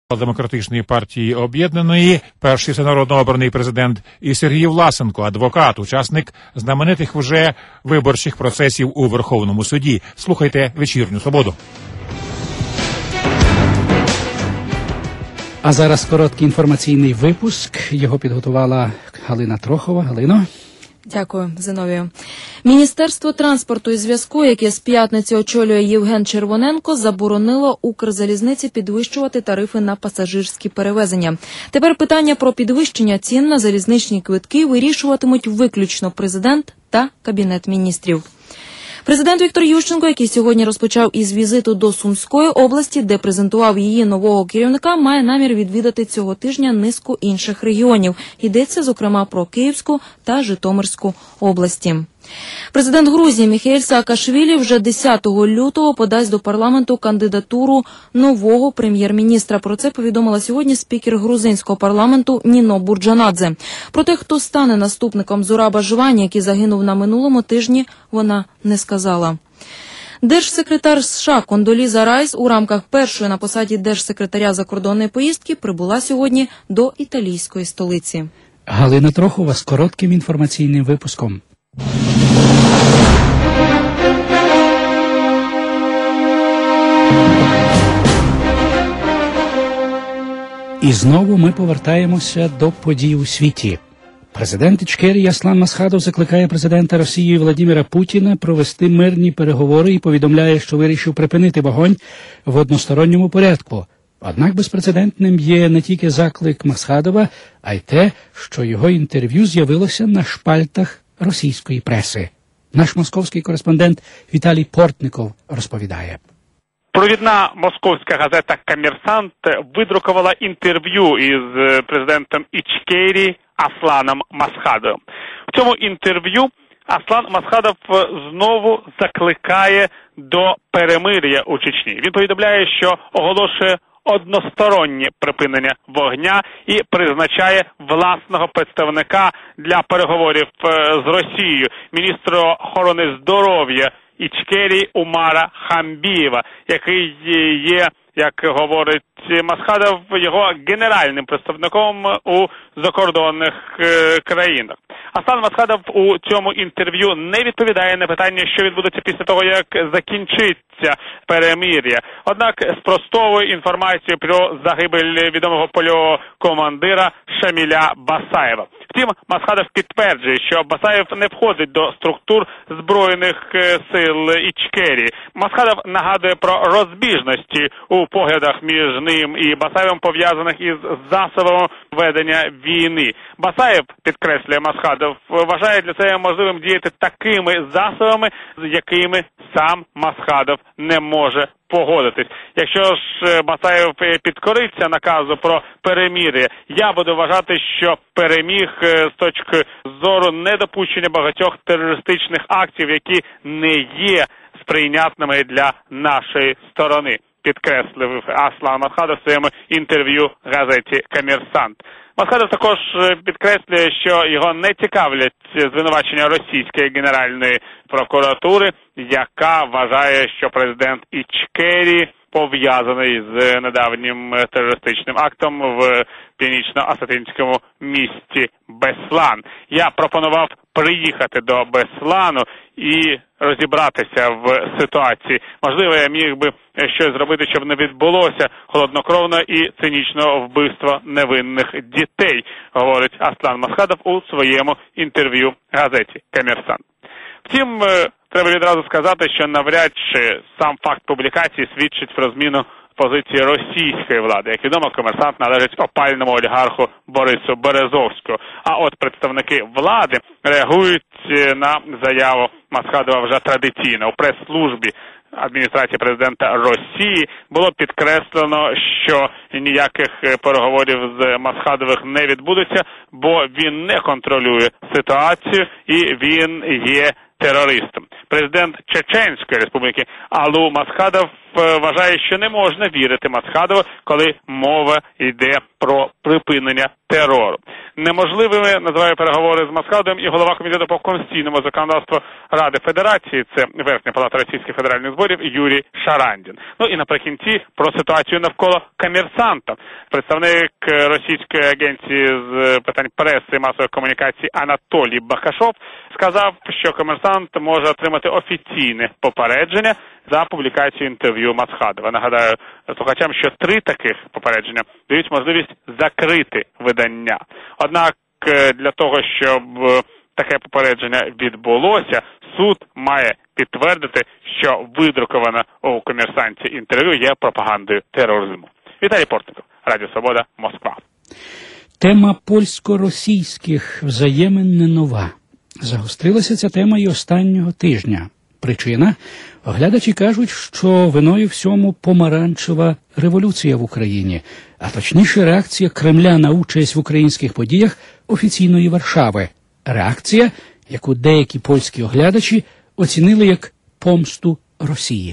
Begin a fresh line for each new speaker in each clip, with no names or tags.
Демократичної партії Об'єднаної, перший всенародно обраний президент, і Сергій Власенко, адвокат, учасник знаменитих вже виборчих процесів у Верховному суді. Слухайте «Вечірню Свободу».
А зараз короткий інформаційний випуск. Його підготувала Галина Трохова. Галино.
Дякую, Зиновію. Міністерство транспорту і зв'язку, яке з п'ятниці очолює Євген Червоненко, заборонило Укрзалізниці підвищувати тарифи на пасажирські перевезення. Тепер питання про підвищення цін на залізничні квитки вирішуватимуть виключно президент та Кабінет міністрів. Президент Віктор Ющенко, який сьогодні розпочав із візиту до Сумської області, де презентував її нового керівника, має намір відвідати цього тижня низку інших регіонів. Йдеться, зокрема, про Київську та Житомирську області. Президент Грузії Міхеїль Саакашвілі вже 10 лютого подасть до парламенту кандидатуру нового прем'єр-міністра. Про це повідомила сьогодні спікер грузинського парламенту Ніно Бурджанадзе. Про те, хто стане наступником Зураба Жвані, який загинув на минулому тижні, вона не сказала. Держсекретар США Кондоліза Райс у рамках першої на посаді держсекретаря закордонної поїздки прибула сьогодні до італійської столиці.
Галина Трохова з коротким інформаційним випуском. І знову ми повертаємося до подій у світі. Президент Ічкерії Аслан Масхадов закликає президента Росії Владимира Путіна провести мирні переговори і повідомляє, що вирішив припинити вогонь в односторонньому порядку. Однак безпрецедентним є не тільки заклик Масхадова, а й те, що його інтерв'ю з'явилося на шпальтах російської преси. Наш московський кореспондент Віталій Портников розповідає.
Провідна московська газета «Коммерсант» видрукувала інтерв'ю із президентом Ічкерії Асланом Масхадовим. В цьому інтерв'ю Аслан Масхадов знову закликає до перемир'я у Чечні. Він повідомляє, що оголошує одностороннє припинення вогня і призначає власного представника для переговорів з Росією, міністра охорони здоров'я Ічкерії Умара Хамбієва, який є, як говорить Масхадов, його генеральним представником у закордонних країнах. Аслан Масхадов у цьому інтерв'ю не відповідає на питання, що відбудеться після того, як закінчиться перемир'я. Однак спростовує інформацію про загибель відомого польового командира Шаміля Басаєва. Втім, Масхадов підтверджує, що Басаєв не входить до структур Збройних сил Ічкерії. Масхадов нагадує про розбіжності у поглядах між ним і Басаєвим, пов'язаних із засобами ведення війни. Басаєв, підкреслює Масхадов, вважає для себе можливим діяти такими засобами, з якими сам Масхадов не може погодитись. Якщо ж Басаєв підкориться наказу про перемир'я, я буду вважати, що переміг з точки зору недопущення багатьох терористичних актів, які не є сприйнятними для нашої сторони, підкреслив Аслан Масхадов в своєму інтерв'ю газеті «Коммерсант». Масхадов також підкреслює, що його не цікавлять звинувачення російської генеральної прокуратури, яка вважає, що президент Ічкерії пов'язаний з недавнім терористичним актом в північно-осетинському місті Беслан. Я пропонував приїхати до Беслану і розібратися в ситуації. Можливо, я міг би щось зробити, щоб не відбулося холоднокровне і цинічне вбивство невинних дітей, говорить Аслан Масхадов у своєму інтерв'ю газеті «Коммерсант». Втім, треба відразу сказати, що навряд чи сам факт публікації свідчить про зміну позиції російської влади. Як відомо, «Коммерсант» належить опальному олігарху Борису Березовському. А от представники влади реагують на заяву Масхадова вже традиційно. У прес-службі адміністрації президента Росії було підкреслено, що ніяких переговорів з Масхадових не відбудеться, бо він не контролює ситуацію і він є терористом. Президент Чеченської республіки Алу Масхадов вважає, що не можна вірити Масхадову, коли мова йде про припинення терору. Неможливими називає переговори з Масхадовим і голова комітету по конституційному законодавству Ради Федерації, це Верхня Палата Російських федеральних зборів, Юрій Шарандін. Ну і наприкінці про ситуацію навколо «Комерсанта». Представник російської агенції з питань преси і масових комунікацій Анатолій Бахашов сказав, що «Комерсант» може отримати офіційне попередження за публікацію інтерв'ю Масхадова. Нагадаю слухачам, що 3 таких попередження дають можливість закрити видання. Однак для того, щоб таке попередження відбулося, суд має підтвердити, що видруковане у «Комерсанті» інтерв'ю є пропагандою тероризму. Віталій Портников, Радіо Свобода, Москва.
Тема польсько-російських взаємин не нова. Загострилася ця тема і останнього тижня. Причина? Оглядачі кажуть, що виною всьому помаранчева революція в Україні, а точніше реакція Кремля на участь в українських подіях офіційної Варшави. Реакція, яку деякі польські оглядачі оцінили як помсту Росії.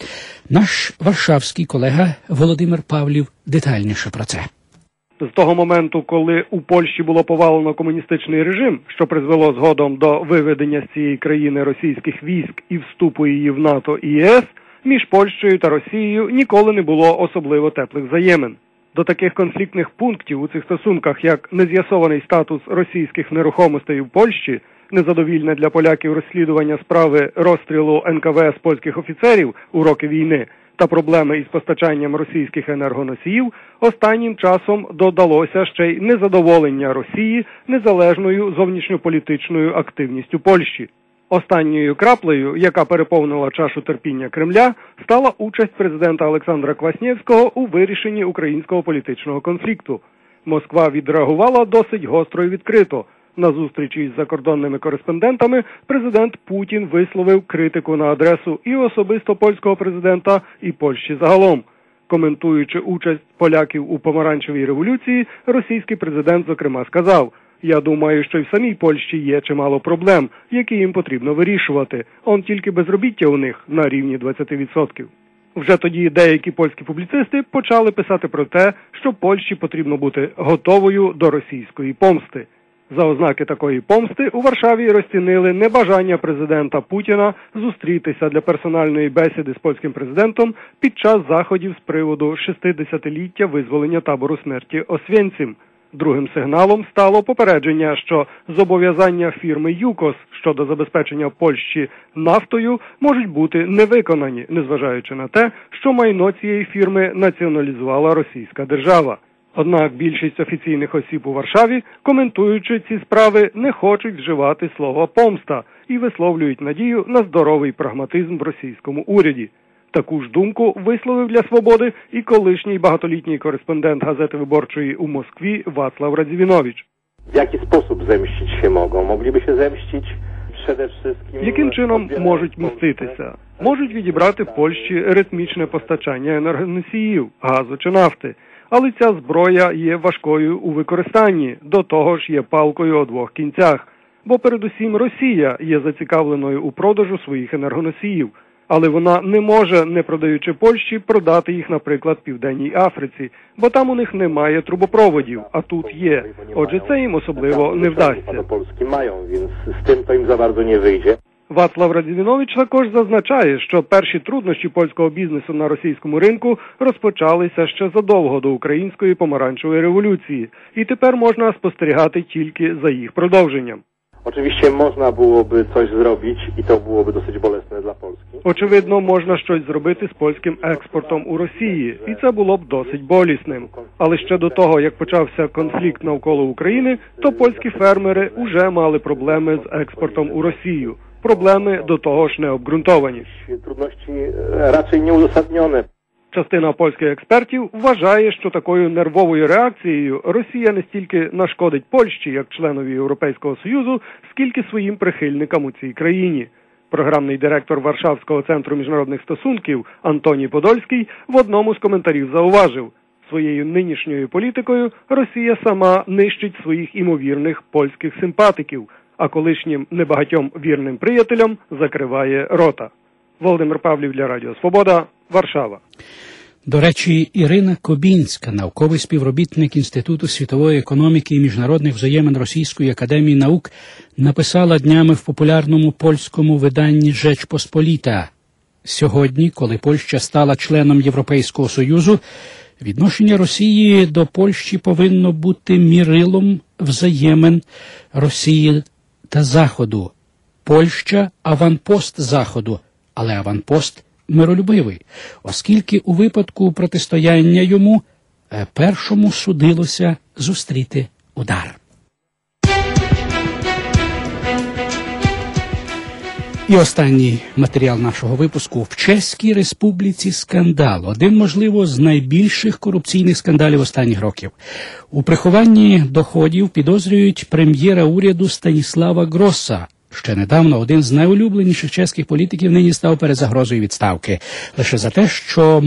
Наш варшавський колега Володимир Павлів детальніше про це.
З того моменту, коли у Польщі було повалено комуністичний режим, що призвело згодом до виведення з цієї країни російських військ і вступу її в НАТО і ЄС, між Польщею та Росією ніколи не було особливо теплих взаємин. До таких конфліктних пунктів у цих стосунках, як нез'ясований статус російських нерухомостей у Польщі, незадовільне для поляків розслідування справи розстрілу НКВС польських офіцерів у роки війни та проблеми із постачанням російських енергоносіїв, останнім часом додалося ще й незадоволення Росії незалежною зовнішньополітичною активністю Польщі. Останньою краплею, яка переповнила чашу терпіння Кремля, стала участь президента Олександра Кваснєвського у вирішенні українського політичного конфлікту. Москва відреагувала досить гостро і відкрито. На зустрічі із закордонними кореспондентами президент Путін висловив критику на адресу і особисто польського президента, і Польщі загалом. Коментуючи участь поляків у помаранчевій революції, російський президент, зокрема, сказав: «Я думаю, що й в самій Польщі є чимало проблем, які їм потрібно вирішувати. Он тільки безробіття у них на рівні 20%. Вже тоді деякі польські публіцисти почали писати про те, що Польщі потрібно бути готовою до російської помсти. За ознаки такої помсти у Варшаві розцінили небажання президента Путіна зустрітися для персональної бесіди з польським президентом під час заходів з приводу 60-ліття визволення табору смерті Освєнцим. Другим сигналом стало попередження, що зобов'язання фірми ЮКОС щодо забезпечення Польщі нафтою можуть бути не виконані, незважаючи на те, що майно цієї фірми націоналізувала російська держава. Однак більшість офіційних осіб у Варшаві, коментуючи ці справи, не хочуть вживати слово «помста» і висловлюють надію на здоровий прагматизм в російському уряді. Таку ж думку висловив для «Свободи» і колишній багатолітній кореспондент газети «Виборчої» у Москві Вацлав Радзівінович.
В який спосіб земстити się mogą? Mogliby się zemścić przede wszystkim...
Яким чином можуть мститися? Можуть відібрати Польщі ритмічне постачання енергоносіїв, газу чи нафти. Але ця зброя є важкою у використанні, до того ж є палкою о двох кінцях. Бо передусім Росія є зацікавленою у продажу своїх енергоносіїв. Але вона не може, не продаючи Польщі, продати їх, наприклад, Південній Африці, бо там у них немає трубопроводів, а тут є. Отже, це їм особливо не вдасться. Вацлав Радзівінович також зазначає, що перші труднощі польського бізнесу на російському ринку розпочалися ще задовго до української помаранчевої революції, і тепер можна спостерігати тільки за їх продовженням.
Oczywiście można byłoby coś zrobić i to byłoby dosyć bolesne dla Polski.
Очевидно, можна щось зробити з польським експортом у Росії, і це було б досить болісним. Але ще до того, як почався конфлікт навколо України, то польські фермери уже мали проблеми з експортом у Росію. Проблеми до того ж не обґрунтовані.
Трудності raczej nieuzasadnione.
Частина польських експертів вважає, що такою нервовою реакцією Росія не стільки нашкодить Польщі, як членові Європейського Союзу, скільки своїм прихильникам у цій країні. Програмний директор Варшавського центру міжнародних стосунків Антоній Подольський в одному з коментарів зауважив: своєю нинішньою політикою Росія сама нищить своїх імовірних польських симпатиків, а колишнім небагатьом вірним приятелям закриває рота. Володимир Павлів для Радіо Свобода, Варшава.
До речі, Ірина Кобінська, науковий співробітник Інституту світової економіки і міжнародних взаємин Російської академії наук, написала днями в популярному польському виданні «Rzecz Pospolita». Сьогодні, коли Польща стала членом Європейського Союзу, відношення Росії до Польщі повинно бути мірилом взаємин Росії та Заходу. Польща – аванпост Заходу, але аванпост миролюбивий, оскільки у випадку протистояння йому першому судилося зустріти удар. І останній матеріал нашого випуску. В Чеській Республіці скандал. Один, можливо, з найбільших корупційних скандалів останніх років. У прихованні доходів підозрюють прем'єра уряду Станіслава Гроса. Ще недавно один з найулюбленіших чеських політиків нині став перед загрозою відставки. Лише за те, що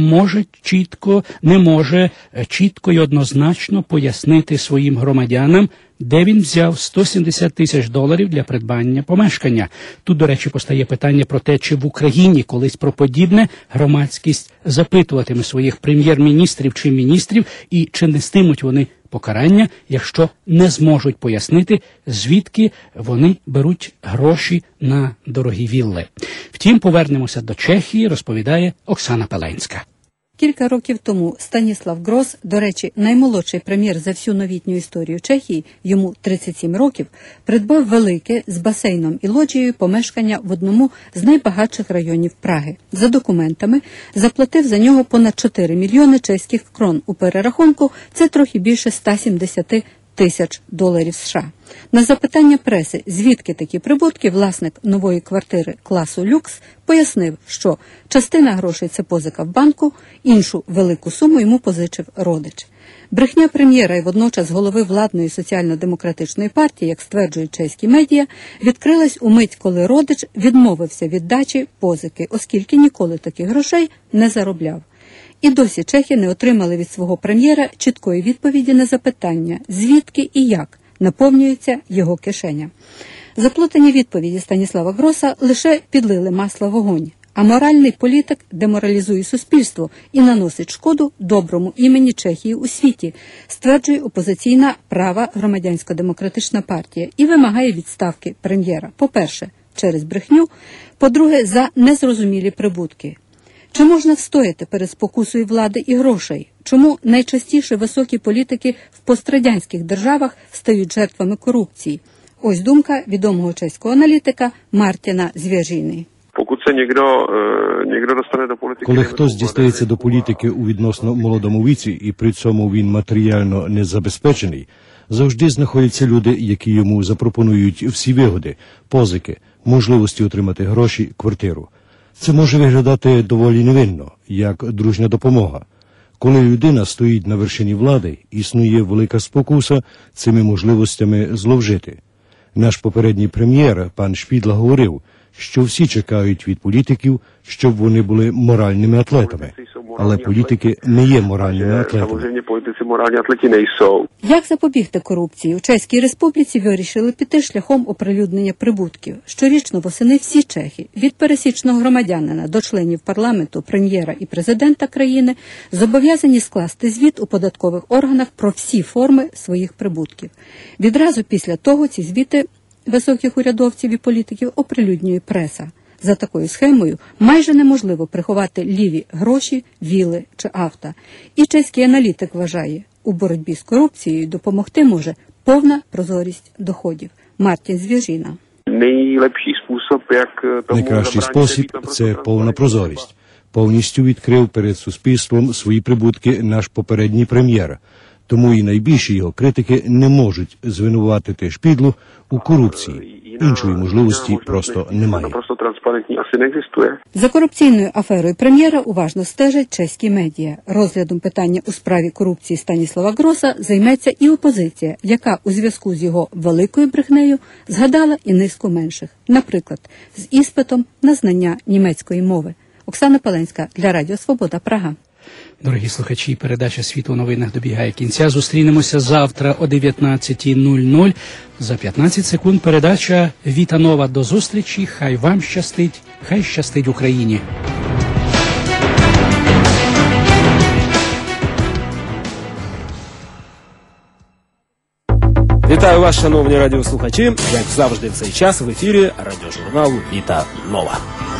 не може чітко і однозначно пояснити своїм громадянам, де він взяв $170 тисяч для придбання помешкання. Тут, до речі, постає питання про те, чи в Україні колись про подібне громадськість запитуватиме своїх прем'єр-міністрів чи міністрів, і чи нестимуть вони покарання, якщо не зможуть пояснити, звідки вони беруть гроші на дорогі вілли. Втім, повернемося до Чехії, розповідає Оксана Пеленська.
Кілька років тому Станіслав Грос, до речі, наймолодший прем'єр за всю новітню історію Чехії, йому 37 років, придбав велике з басейном і лоджією помешкання в одному з найбагатших районів Праги. За документами заплатив за нього понад 4 мільйони чеських крон. У перерахунку це трохи більше $170 тисяч США. На запитання преси, звідки такі прибутки, власник нової квартири класу люкс пояснив, що частина грошей – це позика в банку, іншу велику суму йому позичив родич. Брехня прем'єра і водночас голови владної соціально-демократичної партії, як стверджують чеські медіа, відкрилась у мить, коли родич відмовився від дачі позики, оскільки ніколи таких грошей не заробляв. І досі чехи не отримали від свого прем'єра чіткої відповіді на запитання, звідки і як наповнюється його кишеня. Заплутані відповіді Станіслава Гроса лише підлили масла в вогонь, а моральний політик деморалізує суспільство і наносить шкоду доброму імені Чехії у світі, стверджує опозиційна права громадянсько-демократична партія і вимагає відставки прем'єра. По-перше, через брехню, по-друге, за незрозумілі прибутки. Чи можна встояти перед спокусою влади і грошей? Чому найчастіше високі політики в пострадянських державах стають жертвами корупції? Ось думка відомого чеського аналітика Мартіна Звєріни.
Коли хтось дістається до політики у відносно молодому віці і при цьому він матеріально не забезпечений, завжди знаходяться люди, які йому запропонують всі вигоди, позики, можливості отримати гроші, квартиру. Це може виглядати доволі невинно, як дружня допомога. Коли людина стоїть на вершині влади, існує велика спокуса цими можливостями зловжити. Наш попередній прем'єр, пан Шпідла, говорив, що всі чекають від політиків, щоб вони були моральними атлетами. Але політики не є моральними атлетами.
Як запобігти корупції? У Чеській Республіці вирішили піти шляхом оприлюднення прибутків. Щорічно восени всі чехи, від пересічного громадянина до членів парламенту, прем'єра і президента країни, зобов'язані скласти звіт у податкових органах про всі форми своїх прибутків. Відразу після того ці звіти високих урядовців і політиків оприлюднює преса. За такою схемою майже неможливо приховати ліві гроші, вілли чи авто. І чеський аналітик вважає, у боротьбі з корупцією допомогти може повна прозорість доходів. Мартін Звєріна.
Найкращий спосіб – це повна прозорість. Повністю відкрив перед суспільством свої прибутки наш попередній прем'єр. Тому і найбільші його критики не можуть звинуватити Шпідлу у корупції. Іншої можливості просто немає.
За корупційною аферою прем'єра уважно стежать чеські медіа. Розглядом питання у справі корупції Станіслава Гроса займеться і опозиція, яка у зв'язку з його великою брехнею згадала і низку менших. Наприклад, з іспитом на знання німецької мови. Оксана Пеленська для Радіо Свобода, Прага.
Дорогі слухачі, передача «Світ у новинах» добігає кінця. Зустрінемося завтра о 19:00. За 15 секунд передача «Віта Нова». До зустрічі. Хай вам щастить, хай щастить Україні.
Вітаю вас, шановні радіослухачі. Як завжди в цей час в ефірі радіожурналу «Віта Нова».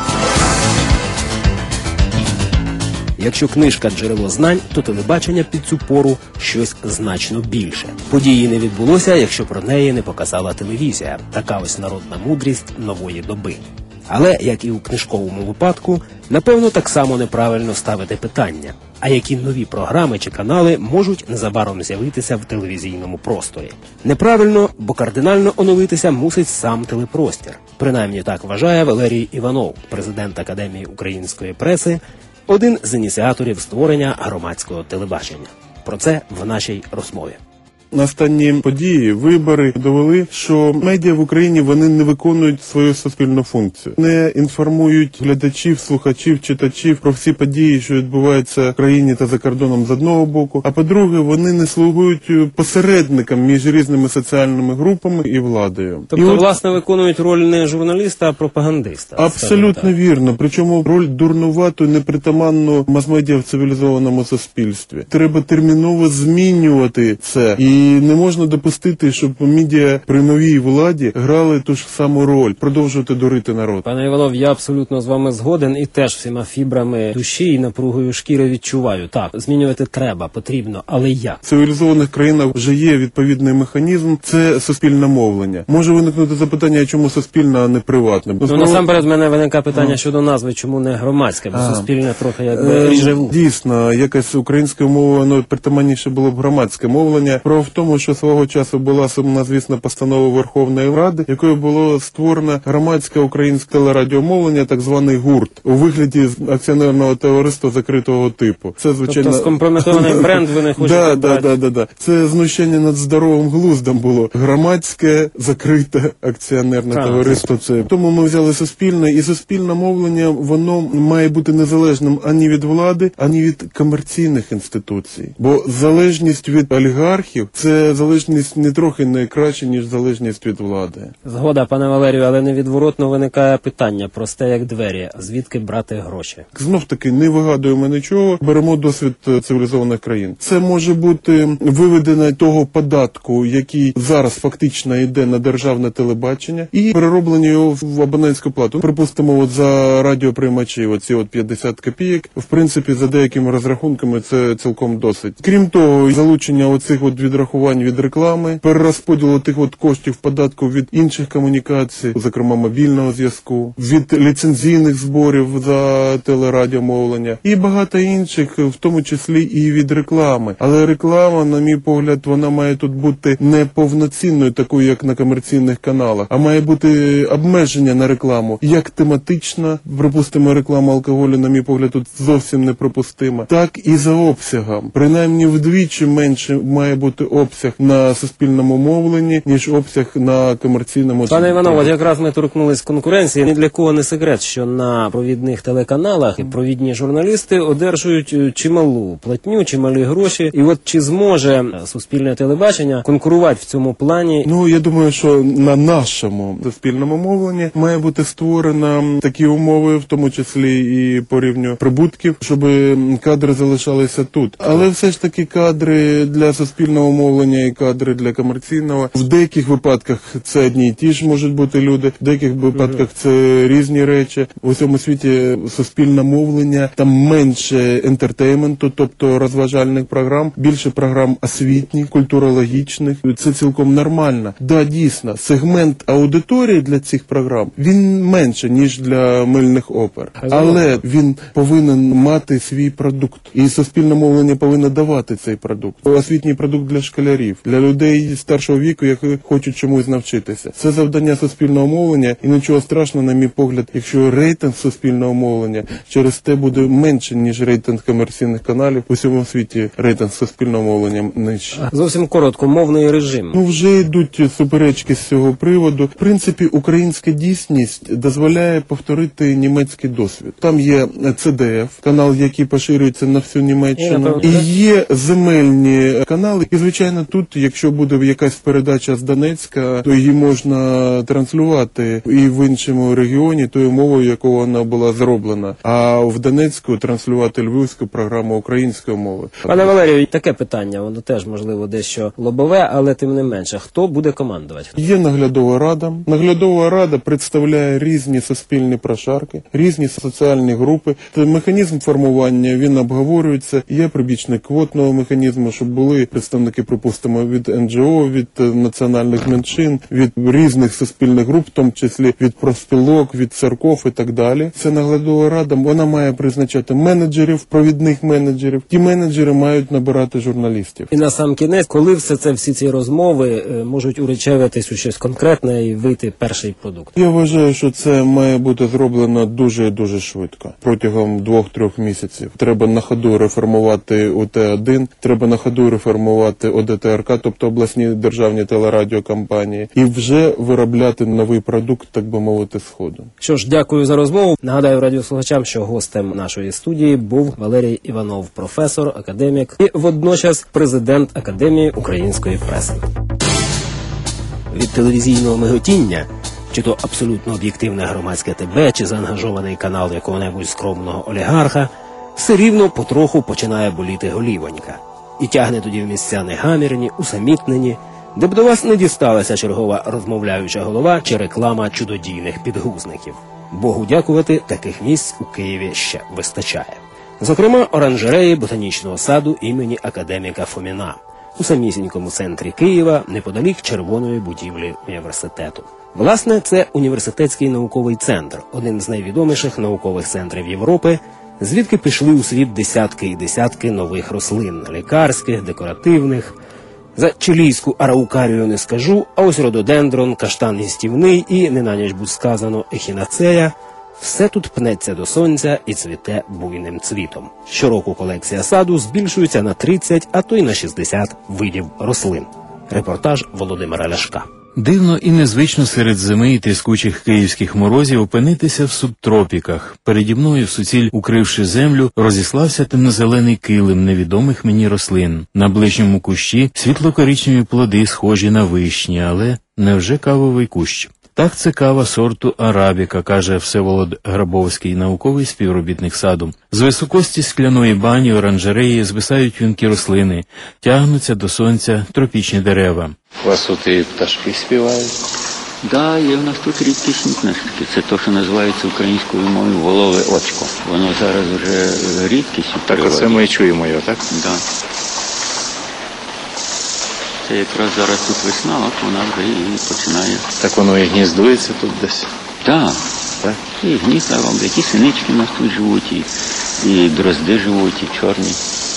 Якщо книжка «Джерело знань», то телебачення під цю пору щось значно більше. Події не відбулося, якщо про неї не показала телевізія. Така ось народна мудрість нової доби. Але, як і у книжковому випадку, напевно, так само неправильно ставити питання. А які нові програми чи канали можуть незабаром з'явитися в телевізійному просторі? Неправильно, бо кардинально оновитися мусить сам телепростір. Принаймні так вважає Валерій Іванов, президент Академії української преси, один з ініціаторів створення громадського телебачення. Про це в нашій розмові.
Останні події, вибори довели, що медіа в Україні вони не виконують свою суспільну функцію. Не інформують глядачів, слухачів, читачів про всі події, що відбуваються в країні та за кордоном з одного боку. А по-друге, вони не слугують посередникам між різними соціальними групами і владою.
Тобто, власне, виконують роль не журналіста, а пропагандиста.
Абсолютно вірно. Причому роль дурнувату, непритаманну мас-медіа в цивілізованому суспільстві. Треба терміново змінювати це. І не можна допустити, щоб медіа при новій владі грали ту ж саму роль, продовжувати дурити народ.
Пане Іванов, я абсолютно з вами згоден і теж всіма фібрами душі і напругою шкіри відчуваю. Так, змінювати треба, потрібно, але як?
В цивілізованих країнах вже є відповідний механізм, це суспільне мовлення. Може виникнути запитання, чому суспільне, а не приватне?
Насамперед в мене виникає питання щодо назви, чому не громадське, бо суспільне трохи якби ріже вух.
Дійсно, якась українською мовою, воно притаманніше було б громадське мовлення. В тому, що свого часу була сумнозвісна постанова Верховної Ради, якою було створено громадське українське телерадіомовлення, так званий ГУРТ, у вигляді акціонерного товариства закритого типу. Це, звичайно...
Тобто скомпрометований бренд ви не хочете брати?
Да. Це знущання над здоровим глуздом було. Громадське, закрите акціонерне товариство. Це. Тому ми взяли суспільне, і суспільне мовлення, воно має бути незалежним ані від влади, ані від комерційних інституцій. Бо залежність від олігархів – це залежність не трохи не краще, ніж залежність від влади.
Згода, пане Валерію, але невідворотно виникає питання, просте як двері, звідки брати гроші?
Знов-таки, не вигадуємо нічого, беремо досвід цивілізованих країн. Це може бути виведення того податку, який зараз фактично йде на державне телебачення, і перероблення його в абонентську плату. Припустимо, от за радіоприймачі, оці 50 копійок, в принципі, за деякими розрахунками це цілком досить. Крім того, залучення оцих відрахувань від реклами, перерозподілу тих коштів податку від інших комунікацій, зокрема мобільного зв'язку, від ліцензійних зборів за телерадіомовлення і багато інших, в тому числі і від реклами. Але реклама, на мій погляд, вона має тут бути не повноцінною, такою, як на комерційних каналах, а має бути обмеження на рекламу, як тематична, припустимо, реклама алкоголю, на мій погляд, тут зовсім неприпустима, так і за обсягом. Принаймні вдвічі менше має бути обсяг на суспільному мовленні, ніж обсяг на комерційному.
Пане Іванов, якраз ми торкнулись конкуренції. Ні для кого не секрет, що на провідних телеканалах і провідні журналісти одержують чималу платню, чималі гроші. І от чи зможе суспільне телебачення конкурувати в цьому плані?
Ну, я думаю, що на нашому суспільному мовленні має бути створено такі умови, в тому числі і по рівню прибутків, щоб кадри залишалися тут. Але все ж таки кадри для суспільного мовлення і кадри для комерційного. В деяких випадках це одні і ті ж можуть бути люди, в деяких випадках це різні речі. У всьому світі суспільне мовлення, там менше ентертейменту, тобто розважальних програм, більше програм освітніх, культурологічних. Це цілком нормально. Да, дійсно, сегмент аудиторії для цих програм, він менше, ніж для мильних опер. Але він повинен мати свій продукт. І суспільне мовлення повинно давати цей продукт. Освітній продукт для школярів, для людей старшого віку, які хочуть чомусь навчитися. Це завдання суспільного мовлення, і нічого страшного, на мій погляд, якщо рейтинг суспільного мовлення через те буде менше, ніж рейтинг комерційних каналів. У всьому світі рейтинг суспільного мовлення нижче.
Зовсім коротко, мовний режим.
Ну, вже йдуть суперечки з цього приводу. В принципі, українська дійсність дозволяє повторити німецький досвід. Там є ЦДФ, канал, який поширюється на всю Німеччину, і є земельні канали, і, звичайно, Звичайно, тут, якщо буде якась передача з Донецька, то її можна транслювати і в іншому регіоні тою мовою, якою вона була зроблена. А в Донецьку транслювати львівську програму української мови.
Пане Валерію, таке питання, воно теж, можливо, дещо лобове, але тим не менше. Хто буде командувати?
Є наглядова рада. Наглядова рада представляє різні суспільні прошарки, різні соціальні групи. Механізм формування, він обговорюється. Є прибічник квотного механізму, щоб були представники, припустимо, від НГО, від національних меншин, від різних суспільних груп, в тому числі від профспілок, від церков і так далі. Ця наглядова рада, вона має призначати менеджерів, провідних менеджерів. Ті менеджери мають набирати журналістів.
І на сам кінець, коли всі ці розмови можуть уречевитись у щось конкретне і вийти перший продукт?
Я вважаю, що це має бути зроблено дуже швидко. Протягом 2-3 місяців. Треба на ходу реформувати ОТ-1, треба на ходу реформувати ОДТРК, тобто обласні державні телерадіокомпанії, і вже виробляти новий продукт, так би мовити, з ходу.
Що ж, дякую за розмову. Нагадаю радіослухачам, що гостем нашої студії був Валерій Іванов, професор, академік і водночас президент Академії української преси. Від телевізійного миготіння, чи то абсолютно об'єктивне громадське ТБ, чи заангажований канал якого-небудь скромного олігарха, все рівно потроху починає боліти голівонька. І тягне тоді в місця негамірні, усамітнені, де б до вас не дісталася чергова розмовляюча голова чи реклама чудодійних підгузників. Богу дякувати, таких місць у Києві ще вистачає. Зокрема, оранжереї ботанічного саду імені академіка Фоміна у самісінькому центрі Києва, неподалік червоної будівлі університету. Власне, це університетський науковий центр, один з найвідоміших наукових центрів Європи, звідки пішли у світ десятки і десятки нових рослин – лікарських, декоративних. За чилійську араукарію не скажу, а ось рододендрон, каштан гістівний і, не на ніч будь сказано, ехінацея – все тут пнеться до сонця і цвіте буйним цвітом. Щороку колекція саду збільшується на 30, а то й на 60 видів рослин. Репортаж Володимира Ляшка.
Дивно і незвично серед зими і тріскучих київських морозів опинитися в субтропіках. Переді мною, всуціль укривши землю, розіслався темнозелений килим невідомих мені рослин. На ближньому кущі світло-коричневі плоди, схожі на вишні, але невже кавовий кущ? Так, це кава сорту арабіка, каже Всеволод Грабовський, науковий співробітник саду. З високості скляної бані оранжереї звисають вінки рослини, тягнуться до сонця тропічні дерева.
У вас тут і пташки співають?
Да, є в нас тут рідкісні книжки. Це те, що називається українською мовою волове очко. Воно зараз вже рідкість.
Так оце ми чуємо його, так?
Да. Це якраз зараз тут весна, от вона вже і починає.
Так воно і гніздується тут десь?
Так. І гнізда роблять, і синички у нас тут живуть, і дрозди живуть, і чорні.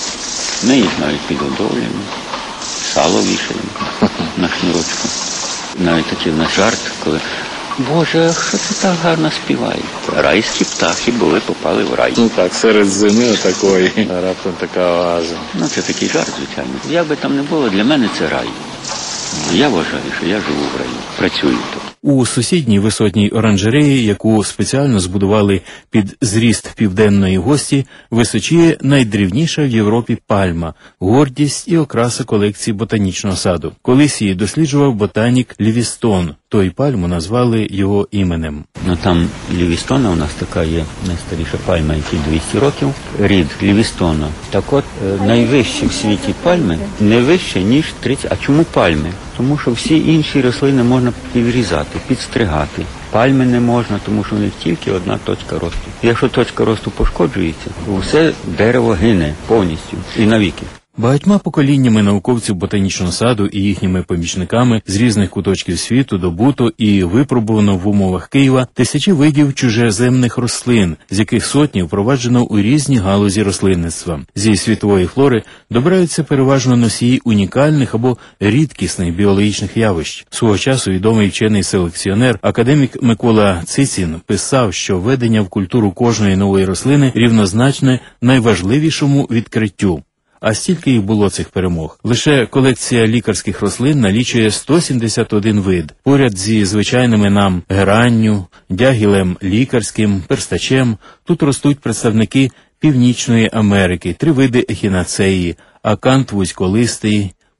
Ми їх навіть підгодовуємо, сало вішаємо на шнурочку. Навіть такий в нас жарт, коли «Боже, що це так гарно співає?» Райські птахи були, попали в рай.
Ну так, серед зими такої, раптом така оаза.
Ну це такий жарт, звичайно. Як би там не було, для мене це рай. Я вважаю, що я живу в раї, працюю тут.
У сусідній висотній оранжереї, яку спеціально збудували під зріст південної гості, височіє найдрівніша в Європі пальма, гордість і окраса колекції ботанічного саду. Колись її досліджував ботанік Лівістон. Той пальму назвали його іменем.
Ну там Лівістона у нас така є найстаріша пальма, якій 200 років. Рід Лівістона. Так от, найвищі в світі пальми не вище, ніж 30. А чому пальми? Тому що всі інші рослини можна підрізати, підстригати. Пальми не можна, тому що в них тільки одна точка росту. Якщо точка росту пошкоджується, усе дерево гине повністю і навіки.
Багатьма поколіннями науковців ботанічного саду і їхніми помічниками з різних куточків світу добуто і випробувано в умовах Києва тисячі видів чужеземних рослин, з яких сотні впроваджено у різні галузі рослинництва. Зі світової флори добираються переважно носії унікальних або рідкісних біологічних явищ. Свого часу відомий вчений-селекціонер, академік Микола Цицін, писав, що введення в культуру кожної нової рослини рівнозначне найважливішому відкриттю. А стільки їх було цих перемог. Лише колекція лікарських рослин налічує 171 вид. Поряд зі звичайними нам геранню, дягілем лікарським, перстачем тут ростуть представники Північної Америки, 3 види ехінацеї, акант вузьколистий,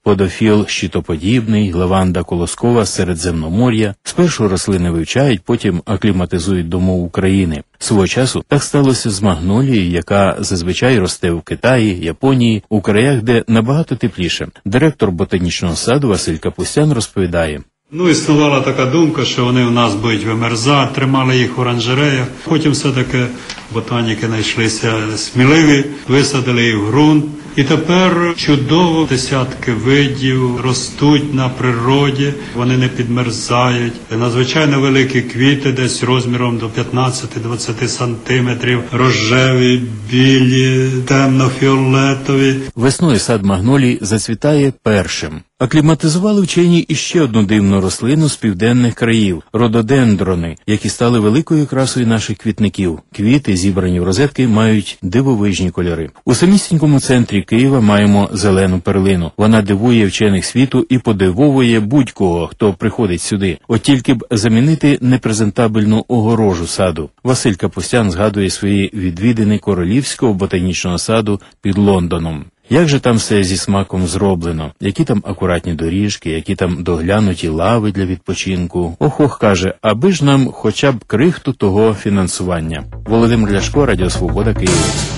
подофіл щитоподібний, лаванда колоскова з Середземномор'я. Спершу рослини вивчають, потім акліматизують до мов України. Свого часу так сталося з магнолією, яка зазвичай росте в Китаї, Японії, у краях, де набагато тепліше. Директор ботанічного саду Василь Капустян розповідає.
Існувала така думка, що вони у нас будуть вимерзати, тримали їх в оранжереях. Потім все-таки ботаніки знайшлися сміливі, висадили їх в ґрунт. І тепер чудово десятки видів ростуть на природі, вони не підмерзають. Надзвичайно великі квіти, десь розміром до 15-20 сантиметрів, рожеві, білі, темно-фіолетові.
Весною сад магнолій зацвітає першим. Акліматизували вчені іще одну дивну рослину з південних країв – рододендрони, які стали великою красою наших квітників. Квіти, зібрані в розетки, мають дивовижні кольори. У самісінькому центрі Києва маємо зелену перлину. Вона дивує вчених світу і подивовує будь-кого, хто приходить сюди. От тільки б замінити непрезентабельну огорожу саду. Василь Капустян згадує свої відвідини Королівського ботанічного саду під Лондоном. Як же там все зі смаком зроблено? Які там акуратні доріжки, які там доглянуті лави для відпочинку? Ох, каже, аби ж нам хоча б крихту того фінансування. Володимир Ляшко, Радіо Свобода, Київ.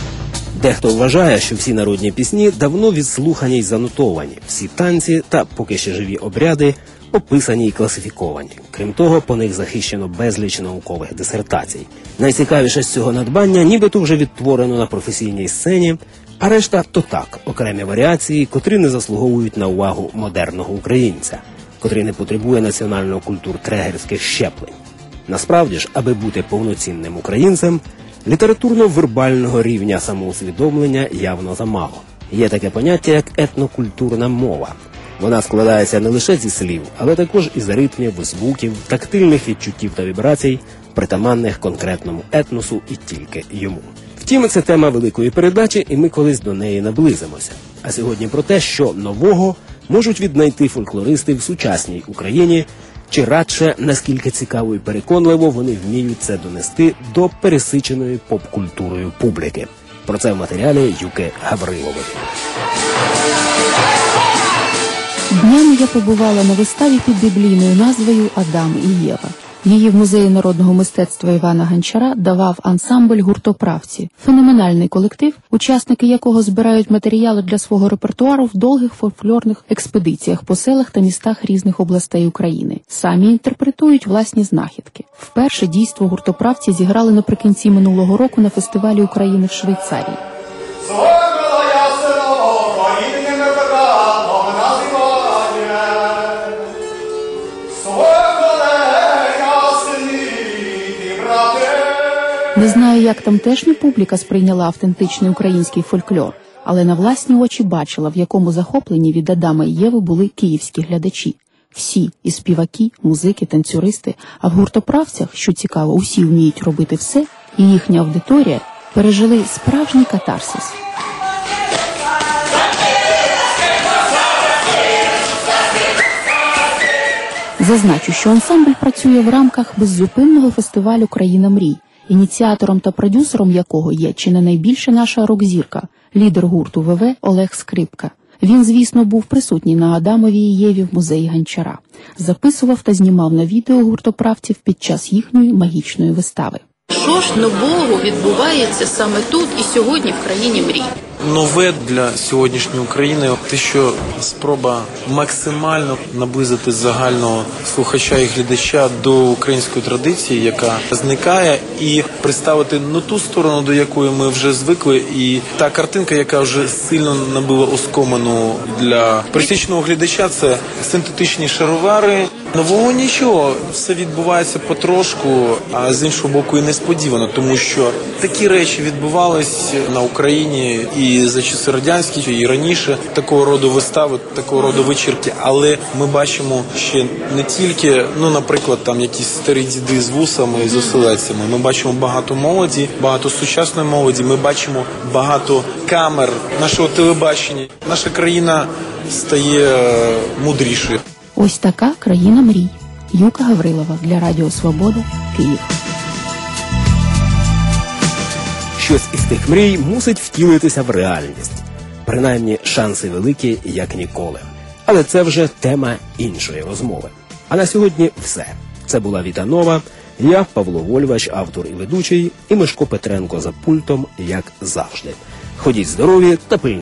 Дехто вважає, що всі народні пісні давно відслухані й занотовані. Всі танці та поки ще живі обряди описані й класифіковані. Крім того, по них захищено безліч наукових дисертацій. Найцікавіше з цього надбання нібито вже відтворено на професійній сцені, а решта то так, окремі варіації, котрі не заслуговують на увагу модерного українця, котрий не потребує національно-культур-трегерських щеплень. Насправді ж, аби бути повноцінним українцем, літературно-вербального рівня самоусвідомлення явно замало. Є таке поняття, як етнокультурна мова. Вона складається не лише зі слів, але також із ритмів, звуків, тактильних відчуттів та вібрацій, притаманних конкретному етносу і тільки йому. Втім, це тема великої передачі, і ми колись до неї наблизимося. А сьогодні про те, що нового можуть віднайти фольклористи в сучасній Україні, чи радше, наскільки цікаво і переконливо вони вміють це донести до пересиченої поп-культурою публіки. Про це в матеріалі Юки Гаврилової.
Днями я побувала на виставі під біблійною назвою «Адам і Єва». Її в Музеї народного мистецтва Івана Гончара давав ансамбль «Гуртоправці». Феноменальний колектив, учасники якого збирають матеріали для свого репертуару в довгих фольклорних експедиціях по селах та містах різних областей України. Самі інтерпретують власні знахідки. Вперше дійство «Гуртоправці» зіграли наприкінці минулого року на фестивалі України в Швейцарії. Не знаю, як тамтешня публіка сприйняла автентичний український фольклор, але на власні очі бачила, в якому захопленні від Адама і Єви були київські глядачі. Всі – і співаки, музики, танцюристи, а в гуртоправцях, що цікаво, усі вміють робити все, і їхня аудиторія пережили справжній катарсис. Зазначу, що ансамбль працює в рамках беззупинного фестивалю «Країна мрій», ініціатором та продюсером якого є чи не найбільша наша рок-зірка, лідер гурту ВВ Олег Скрипка. Він, звісно, був присутній на Адамові і Єві в музеї Гончара. Записував та знімав на відео гуртоправців під час їхньої магічної вистави.
Що ж нового відбувається саме тут і сьогодні в країні мрій?
Нове для сьогоднішньої України те, що спроба максимально наблизити загального слухача і глядача до української традиції, яка зникає, і представити ту сторону, до якої ми вже звикли, і та картинка, яка вже сильно набила оскомину для пересічного глядача, це синтетичні шаровари. Нового нічого, все відбувається потрошку, а з іншого боку і несподівано, тому що такі речі відбувались на Україні і за часи радянські, і раніше, такого роду вистави, такого роду вечірки, але ми бачимо ще не тільки, наприклад, там якісь старі діди з вусами і з оселедцями, ми бачимо багато молоді, багато сучасної молоді, ми бачимо багато камер нашого телебачення. Наша країна стає мудрішою.
Ось така країна мрій. Юка Гаврилова для Радіо Свобода, Київ.
Щось із тих мрій мусить втілитися в реальність. Принаймні, шанси великі, як ніколи. Але це вже тема іншої розмови. А на сьогодні все. Це була Віта Нова. Я, Павло Вольвач, автор і ведучий, і Мишко Петренко за пультом, як завжди. Ходіть здорові та пильнуйте